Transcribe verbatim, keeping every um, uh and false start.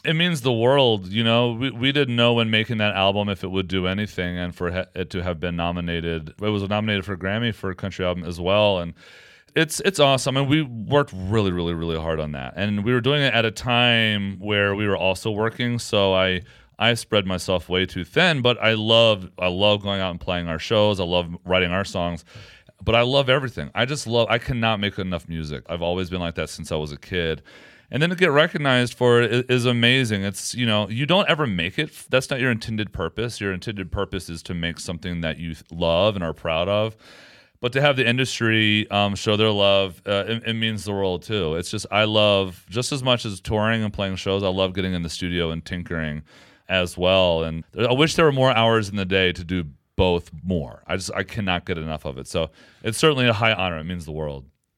It means the world, you know. We we didn't know when making that album if it would do anything, and for he- it to have been nominated, it was nominated for a Grammy for a country album as well, and it's it's awesome. And we worked really, really, really hard on that, and we were doing it at a time where we were also working. So I I spread myself way too thin, but I love I love going out and playing our shows. I love writing our songs. But I love everything. I just love, I cannot make enough music. I've always been like that since I was a kid. And then to get recognized for it is amazing. It's, you know, you don't ever make it. That's not your intended purpose. Your intended purpose is to make something that you love and are proud of. But to have the industry um, show their love, uh, it, it means the world too. It's just, I love, just as much as touring and playing shows, I love getting in the studio and tinkering as well. And I wish there were more hours in the day to do both more. I just I cannot get enough of it. So it's certainly a high honor. It means the world.